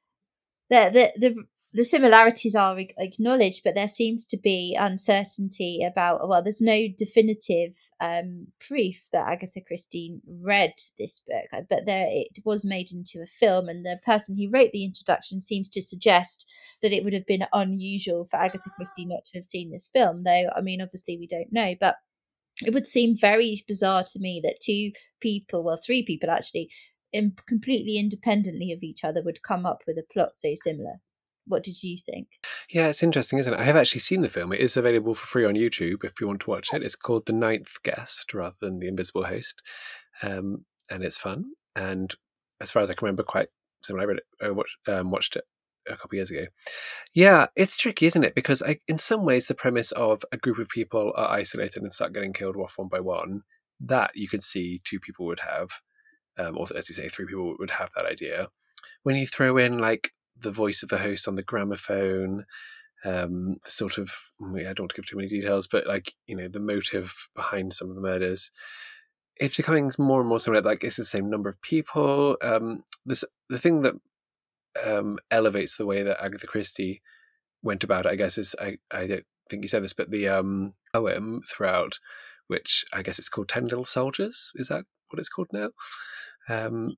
the, the the the similarities are acknowledged, but there seems to be uncertainty about, well, there's no definitive um, proof that Agatha Christie read this book, but there it was made into a film, and the person who wrote the introduction seems to suggest that it would have been unusual for Agatha Christie not to have seen this film, though, I mean, obviously we don't know, but it would seem very bizarre to me that two people, well, three people actually, in, completely independently of each other, would come up with a plot so similar. What did you think? Yeah, it's interesting, isn't it? I have actually seen the film. It is available for free on YouTube if you want to watch it. It's called The Ninth Guest rather than The Invisible Host. Um, and it's fun. And as far as I can remember, quite similar. I read it, I watched, um, watched it a couple of years ago. Yeah, it's tricky, isn't it? Because I, in some ways, the premise of a group of people are isolated and start getting killed off one by one, that you could see two people would have, um, or as you say, three people would have that idea. When you throw in like the voice of the host on the gramophone, um, sort of, I don't want to give too many details, but like, you know, the motive behind some of the murders, it's becoming more and more similar. Like it's the same number of people. Um, this the thing that um, elevates the way that Agatha Christie went about it, I guess, is I, I don't think you said this, but the um, poem throughout, which I guess it's called Ten Little Soldiers. Is that what it's called now? Um,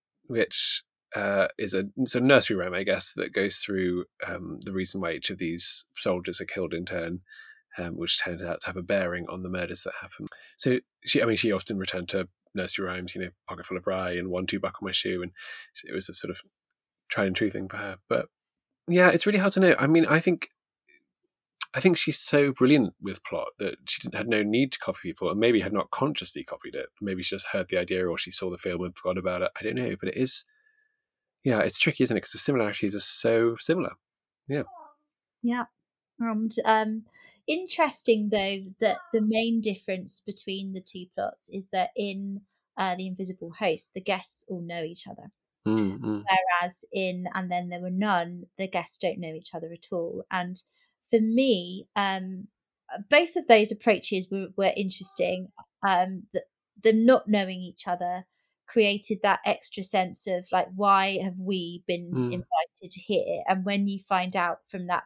which uh, is a, it's a nursery rhyme, I guess, that goes through um, the reason why each of these soldiers are killed in turn, um, which turns out to have a bearing on the murders that happen. So she, I mean, she often returned to nursery rhymes, you know, pocket full of rye and one two buck on my shoe, and it was a sort of tried and true thing for her. But yeah, it's really hard to know. I mean, I think I think she's so brilliant with plot that she didn't, had no need to copy people, and maybe had not consciously copied it. Maybe she just heard the idea, or she saw the film and forgot about it. I don't know, but it is, yeah, it's tricky, isn't it? Because the similarities are so similar. Yeah. Yeah. And um, interesting, though, that the main difference between the two plots is that in uh, The Invisible Host, the guests all know each other. Mm-hmm. Whereas in And Then There Were None, the guests don't know each other at all. And for me, um, both of those approaches were, were interesting. Um, the, them not knowing each other created that extra sense of like, why have we been Mm. invited here? And when you find out from that,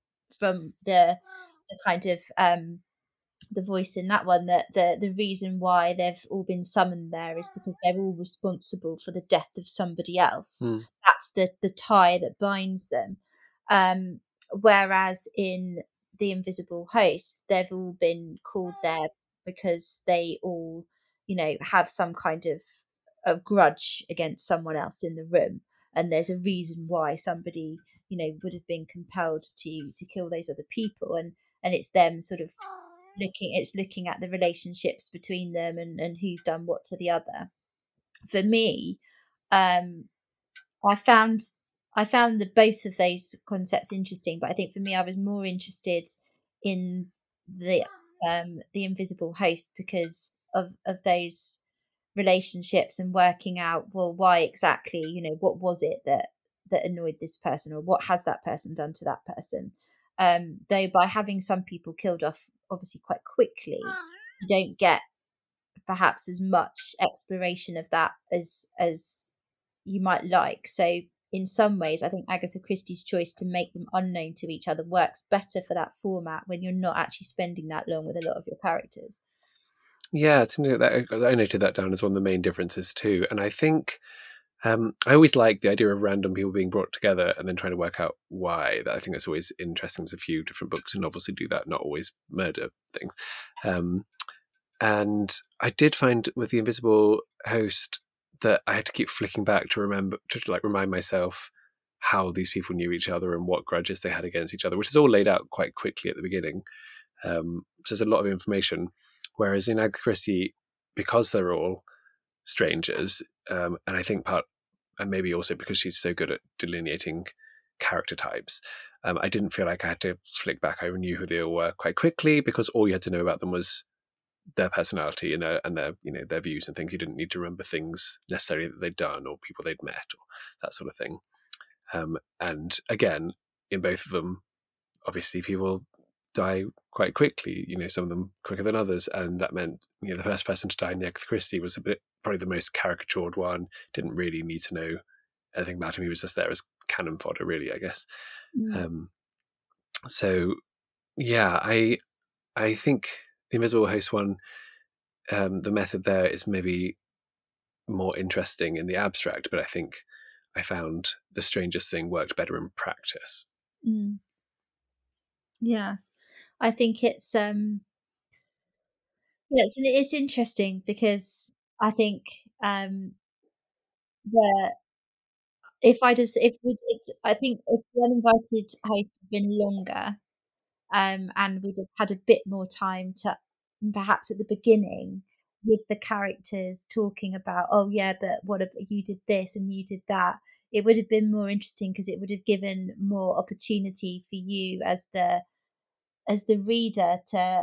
from the the kind of um, the voice in that one, that the the reason why they've all been summoned there is because they're all responsible for the death of somebody else. Mm. That's the the tie that binds them. Um, whereas in The Invisible Host, they've all been called there because they all, you know, have some kind of of grudge against someone else in the room, and there's a reason why somebody, you know, would have been compelled to to kill those other people, and and it's them sort of looking it's looking at the relationships between them, and, and who's done what to the other. For me, um, I found I found that both of those concepts interesting, but I think for me, I was more interested in the um, the Invisible Host because of of those relationships and working out, well, why exactly, you know, what was it that that annoyed this person, or what has that person done to that person. Um, though by having some people killed off obviously quite quickly, you don't get perhaps as much exploration of that as as you might like. So in some ways, I think Agatha Christie's choice to make them unknown to each other works better for that format when you're not actually spending that long with a lot of your characters. Yeah, to know that, I noted that down as one of the main differences too. And I think um, I always like the idea of random people being brought together and then trying to work out why. That I think that's always interesting. There's a few different books and novels that do that, not always murder things. Um, and I did find with The Invisible Host that I had to keep flicking back to remember, to like remind myself how these people knew each other and what grudges they had against each other, which is all laid out quite quickly at the beginning. Um, so there's a lot of information. Whereas in Agatha Christie, because they're all strangers, um, and I think part, and maybe also because she's so good at delineating character types, um, I didn't feel like I had to flick back. I knew who they all were quite quickly because all you had to know about them was their personality and their, and their, you know, their views and things. You didn't need to remember things necessarily that they'd done or people they'd met or that sort of thing. Um, and again, in both of them, obviously people die quite quickly, you know, some of them quicker than others, and that meant, you know, the first person to die in the Agatha Christie was a bit probably the most caricatured one. Didn't really need to know anything about him. He was just there as cannon fodder, really, I guess. Mm. Um, so yeah, I I think the Invisible Host one, um, the method there is maybe more interesting in the abstract, but I think I found The Strangest Thing worked better in practice. Mm. Yeah, I think it's um yeah, it's, it's interesting because I think um the if I just if we if I think if the Uninvited Host had been longer, um and we'd have had a bit more time to perhaps at the beginning with the characters talking about, oh yeah, but what if you did this and you did that, it would have been more interesting because it would have given more opportunity for you as the as the reader to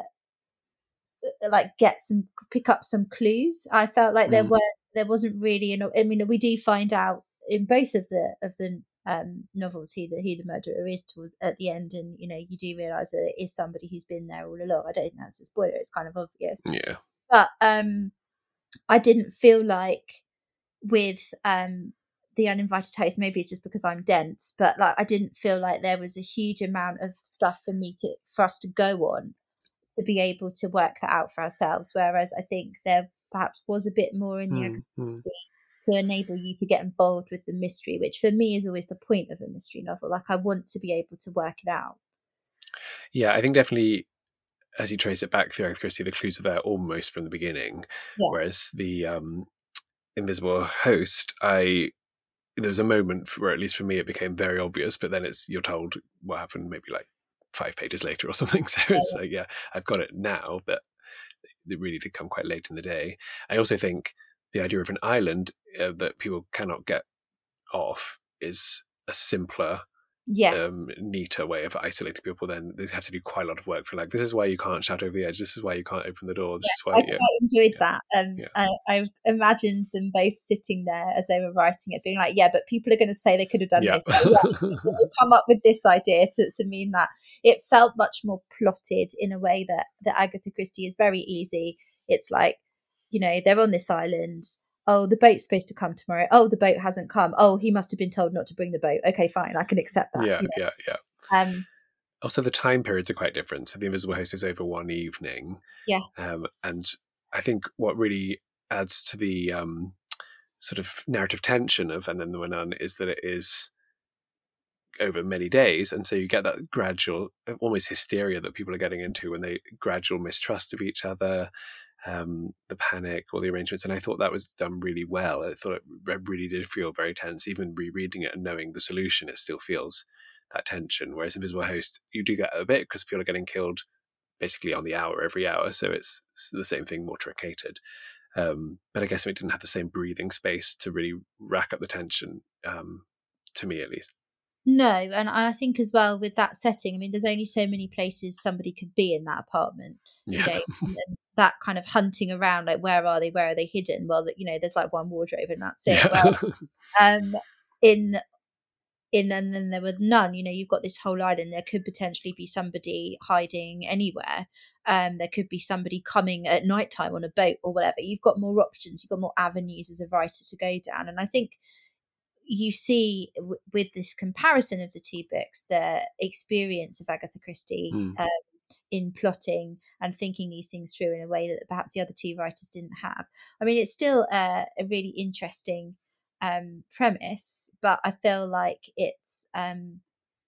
like get some pick up some clues. I felt like there Mm. were there wasn't really enough. I mean, we do find out in both of the of the um, novels who the who the murderer is towards at the end, and you know you do realise that it is somebody who's been there all along. I don't think that's a spoiler; it's kind of obvious. Yeah, but um, I didn't feel like with um the Uninvited Host, maybe it's just because I'm dense, but like I didn't feel like there was a huge amount of stuff for me to for us to go on to be able to work that out for ourselves. Whereas I think there perhaps was a bit more in the Agatha Christie to enable you to get involved with the mystery, which for me is always the point of a mystery novel. Like I want to be able to work it out. Yeah, I think definitely as you trace it back through Agatha Christie, the clues are there almost from the beginning. Yeah. Whereas the um, Invisible Host, I there was a moment where, at least for me, it became very obvious, but then it's you're told what happened maybe like five pages later or something. So it's like, yeah, I've got it now, but it really did come quite late in the day. I also think the idea of an island uh, that people cannot get off is a simpler, yes, um, neater way of isolating people. Then they have to do quite a lot of work for like, this is why you can't shout over the edge. This is why you can't open the door. This yeah, is why. I Yeah, quite enjoyed yeah, that. Um, yeah. I, I imagined them both sitting there as they were writing it, being like, "Yeah, but people are going to say they could have done Yeah. this." So, yeah, we'll come up with this idea to, to mean that it felt much more plotted in a way that that Agatha Christie is very easy. It's like, you know, they're on this island. Oh, the boat's supposed to come tomorrow. Oh, the boat hasn't come. Oh, he must have been told not to bring the boat. Okay, fine, I can accept that. Yeah, You know? yeah, yeah. Um, Also, the time periods are quite different. So the Invisible Host is over one evening, yes, um, and I think what really adds to the um, sort of narrative tension of And Then There Were None is that it is over many days, and so you get that gradual, almost hysteria that people are getting into when they gradual mistrust of each other, um, the panic or the arrangements. And I thought that was done really well. I thought it really did feel very tense. Even rereading it and knowing the solution, it still feels that tension. Whereas Invisible Host, you do get a bit because people are getting killed basically on the hour every hour, so it's, it's the same thing, more truncated. Um, but I guess it didn't have the same breathing space to really rack up the tension, um, to me at least. no, and I think as well with that setting, I mean, there's only so many places somebody could be in that apartment, you Yeah. know, and then that kind of hunting around, like where are they, where are they hidden? Well, you know, there's like one wardrobe and that's it. Yeah. Well, um, in in And Then There Was None, you know, you've got this whole island. There could potentially be somebody hiding anywhere. Um, there could be somebody coming at night time on a boat or whatever. You've got more options. You've got more avenues as a writer to go down, and I think you see w- with this comparison of the two books the experience of Agatha Christie Mm. um, in plotting and thinking these things through in a way that perhaps the other two writers didn't have. I mean, it's still a, a really interesting um, premise, but I feel like it's um,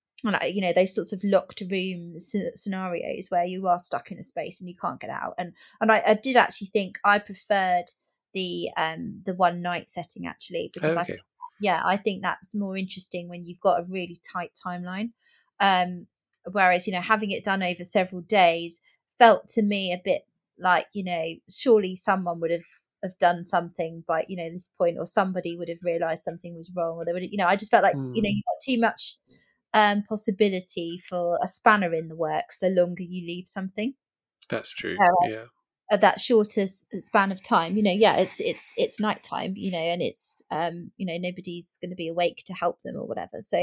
you know, those sorts of locked room scenarios where you are stuck in a space and you can't get out. And and I, I did actually think I preferred the um the one night setting actually, because Okay. I yeah, I think that's more interesting when you've got a really tight timeline. Um, whereas, you know, having it done over several days felt to me a bit like, you know, surely someone would have have done something by, you know, this point, or somebody would have realized something was wrong, or they would, you know, I just felt like, Mm. you know, you got too much um possibility for a spanner in the works the longer you leave something. That's true. Whereas Yeah. at that shorter span of time, you know, yeah, it's it's it's nighttime, you know, and it's um, you know, nobody's going to be awake to help them or whatever. So,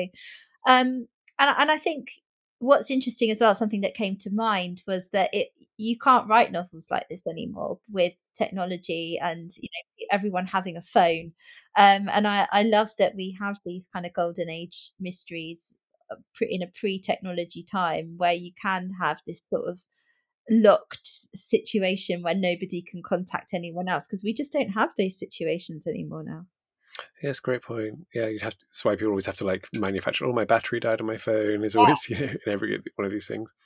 um, and and I think what's interesting as well, something that came to mind was that it you can't write novels like this anymore with technology and, you know, everyone having a phone. Um, and I I love that we have these kind of golden age mysteries uh, pre- in a pre-technology time where you can have this sort of locked situation where nobody can contact anyone else, because we just don't have those situations anymore now. Yes, great point. Yeah, you'd have to, that's why people always have to like manufacture. Oh, my battery died on my phone. Is Yeah. always, you know, in every one of these things.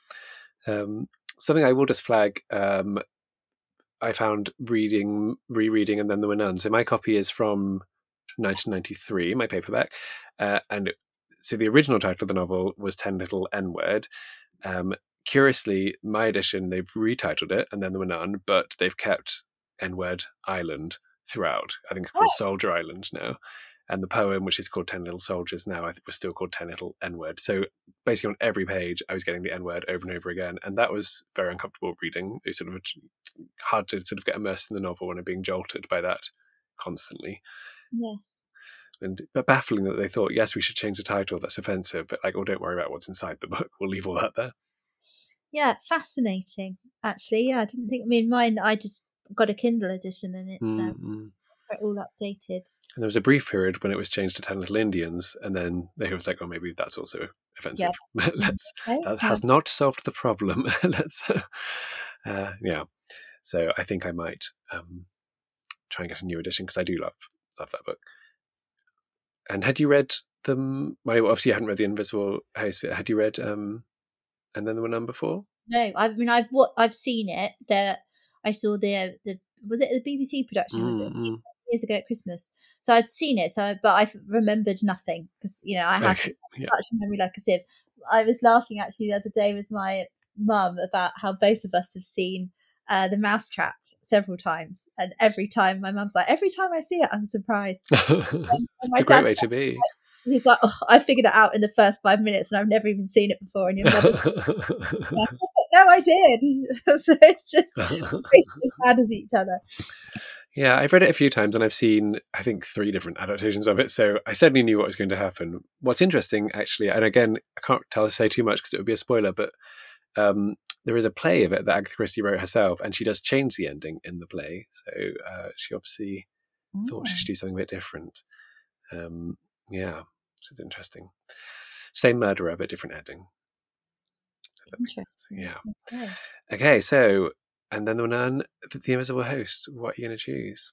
Um, something I will just flag. Um, I found reading, rereading, And Then There Were None. So my copy is from nineteen ninety-three, my paperback, uh, and it, so the original title of the novel was Ten Little N-Word. Um, curiously, my edition, they've retitled it And Then There Were None, but they've kept N-Word Island throughout. I think it's called Oh. Soldier Island now. And the poem, which is called Ten Little Soldiers now, I think was still called Ten Little N-Word. So basically on every page, I was getting the N-word over and over again. And that was very uncomfortable reading. It's sort of hard to sort of get immersed in the novel when I'm being jolted by that constantly. Yes. And but baffling that they thought, yes, we should change the title. That's offensive. But like, oh, don't worry about what's inside the book. We'll leave all that there. Yeah, fascinating. Actually, yeah, I didn't think. I mean, mine. I just got a Kindle edition, and it's um, Mm-hmm. all updated. And there was a brief period when it was changed to Ten Little Indians, and then they was like, oh, maybe that's also offensive. Yeah, Let's okay. that has not solved the problem. Let's, uh, yeah. So I think I might um, try and get a new edition because I do love love that book. And had you read them? Well, obviously, you hadn't read The Invisible Host. Had you read um, And Then There Were None before? No, I mean, I've what I've seen it. The I saw the the was it the B B C production? Was it a few Mm-hmm. years ago at Christmas? So I'd seen it. So, but I've remembered nothing because, you know, I have Okay, yeah. such a memory like a sieve. I was laughing actually the other day with my mum about how both of us have seen uh, The Mousetrap several times, and every time my mum's like, every time I see it, I'm surprised. And, and It's my a great dad's way to be. He's like, oh, I figured it out in the first five minutes, and I've never even seen it before. And your mother's like, no, I did. So it's just as bad as each other. Yeah, I've read it a few times, and I've seen, I think, three different adaptations of it. So I certainly knew what was going to happen. What's interesting, actually, and again, I can't tell say too much because it would be a spoiler, but um, there is a play of it that Agatha Christie wrote herself, and she does change the ending in the play. So uh, she obviously oh. thought she should do something a bit different. Um, yeah, which is interesting. Same murderer, but different ending. Interesting. Yeah. Okay. Okay, so, and then the nun, The Invisible Host. What are you going to choose?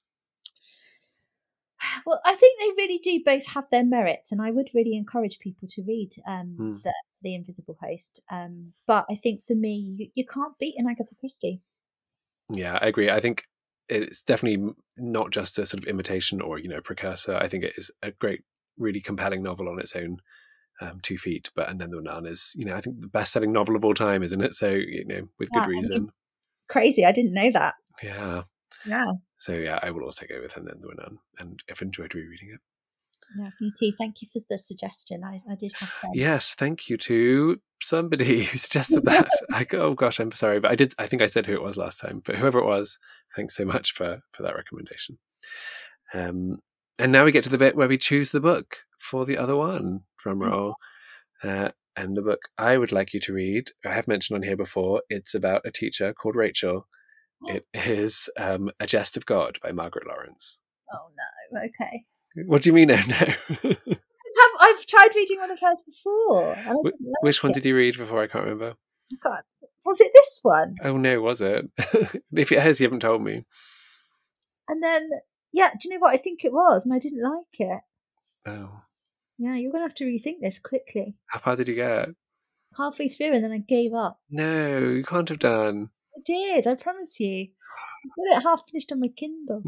Well, I think they really do both have their merits, and I would really encourage people to read um, hmm. the, the Invisible Host. Um, but I think for me, you, you can't beat an Agatha Christie. Yeah, I agree. I think it's definitely not just a sort of imitation or, you know, precursor. I think it is a great, really compelling novel on its own um, two feet. But and then the Nun is, you know, I think the best-selling novel of all time, isn't it? So, you know, with yeah, good reason. I mean, crazy! I didn't know that. Yeah. Yeah. So yeah, I will also go with And Then There Were None, and I've enjoyed rereading it. Yeah, me too. Thank you for the suggestion. I, I did have fun. Yes, thank you to somebody who suggested that. I oh gosh, I'm sorry, but I did. I think I said who it was last time, but whoever it was, thanks so much for for that recommendation. Um, and now we get to the bit where we choose the book for the other one. Drum roll. Uh, and the book I would like you to read, I have mentioned on here before. It's about a teacher called Rachel. It is um, A Jest of God by Margaret Lawrence. Oh no! Okay. What do you mean? Oh no. have, I've tried reading one of hers before. And I Wh- didn't like which one it. did you read before? I can't remember. God. Was it this one? Oh no, was it? If it has, you haven't told me. And then, yeah, do you know what? I think it was, and I didn't like it. Oh. Yeah, you're going to have to rethink this quickly. How far did you get? Halfway through, and then I gave up. No, you can't have done. I did, I promise you. I got it half finished on my Kindle.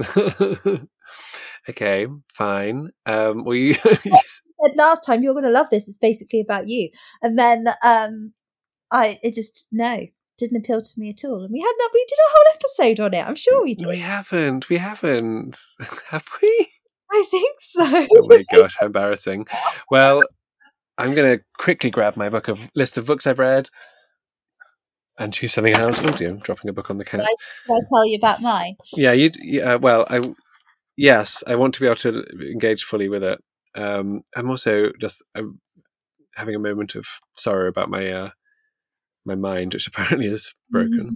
Okay, fine. Um, well, you said last time, you're going to love this. It's basically about you. And then um, I it just, no, didn't appeal to me at all. And we had we did a whole episode on it. I'm sure we did. We haven't. We haven't. Have we? I think so. Oh my gosh, how embarrassing. Well, I'm going to quickly grab my book of list of books I've read and choose something else. Oh dear, I'm dropping a book on the couch. Can I, can I tell you about mine? Yeah, you. Yeah, well, I yes, I want to be able to engage fully with it. Um, I'm also just I'm having a moment of sorrow about my uh, my mind, which apparently is broken.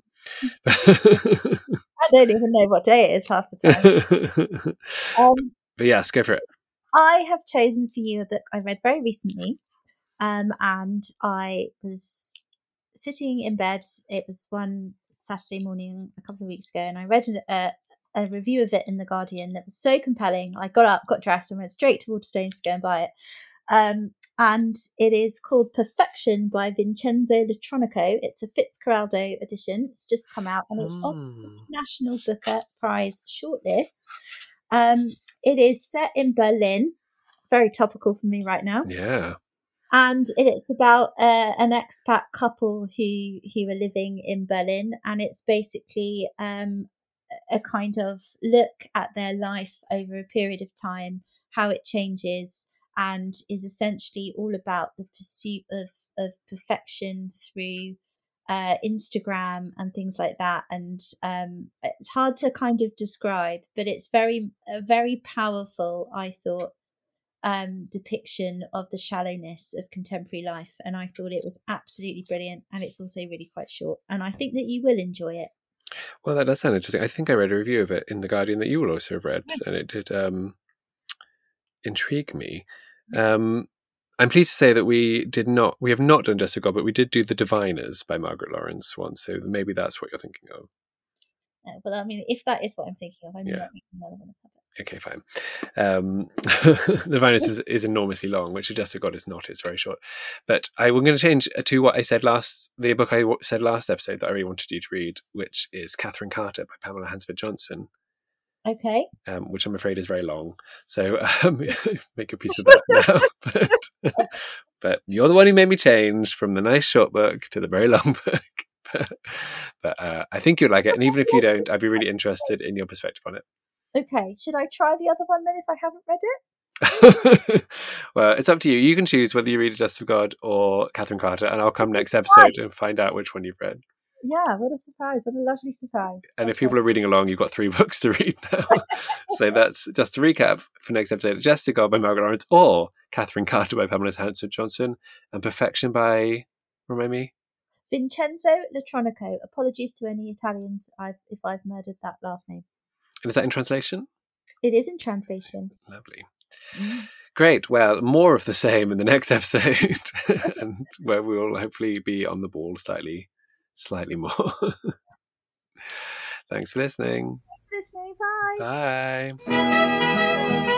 Mm. I don't even know what day it is half the time. um, but yes, go for it. I have chosen for you a book I read very recently, um, and I was sitting in bed. It was one Saturday morning a couple of weeks ago, and I read a, a review of it in The Guardian that was so compelling. I got up, got dressed, and went straight to Waterstones to go and buy it. Um, and it is called Perfection by Vincenzo Latronico. It's a Fitzcarraldo edition. It's just come out, and it's mm. on the International Booker Prize shortlist. Um, it is set in Berlin. Very topical for me right now. Yeah. And it's about uh, an expat couple who who are living in Berlin, and it's basically um, a kind of look at their life over a period of time, how it changes, and is essentially all about the pursuit of of perfection through uh, Instagram and things like that. And um, it's hard to kind of describe, but it's very a very powerful, I thought, Um, depiction of the shallowness of contemporary life, and I thought it was absolutely brilliant. And it's also really quite short, and I think that you will enjoy it. Well, that does sound interesting. I think I read a review of it in The Guardian that you will also have read, yeah. and it did um, intrigue me. Um, I'm pleased to say that we did not, we have not done Just a God, but we did do The Diviners by Margaret Lawrence once, so maybe that's what you're thinking of. Uh, well, I mean, if that is what I'm thinking of, I'm yeah. not making another one of them. Okay, fine. Um, the Diviners is, is enormously long, which Just a God is not. It's very short. But I am going to change to what I said last, the book I said last episode that I really wanted you to read, which is Catherine Carter by Pamela Hansford Johnson. Okay. Um, which I'm afraid is very long. So um, make a piece of that now. But, But you're the one who made me change from the nice short book to the very long book. but but uh, I think you'd like it. And even if you don't, I'd be really interested in your perspective on it. Okay, should I try the other one then if I haven't read it? Well, it's up to you. You can choose whether you read Dust of God or Catherine Carter, and I'll come next episode and find out which one you've read. Yeah, what a surprise. What a lovely surprise. And okay. If people are reading along, you've got three books to read now. So that's just to recap for next episode: Dust of God by Margaret Lawrence, or Catherine Carter by Pamela Townsend Johnson, and Perfection by, remind me? Vincenzo Latronico. Apologies to any Italians I've, if I've murdered that last name. And is that in translation? It is in translation. Lovely. Mm. Great. Well, more of the same in the next episode, and where we will hopefully be on the ball slightly, slightly more. Thanks for listening. Thanks for listening. Bye. Bye.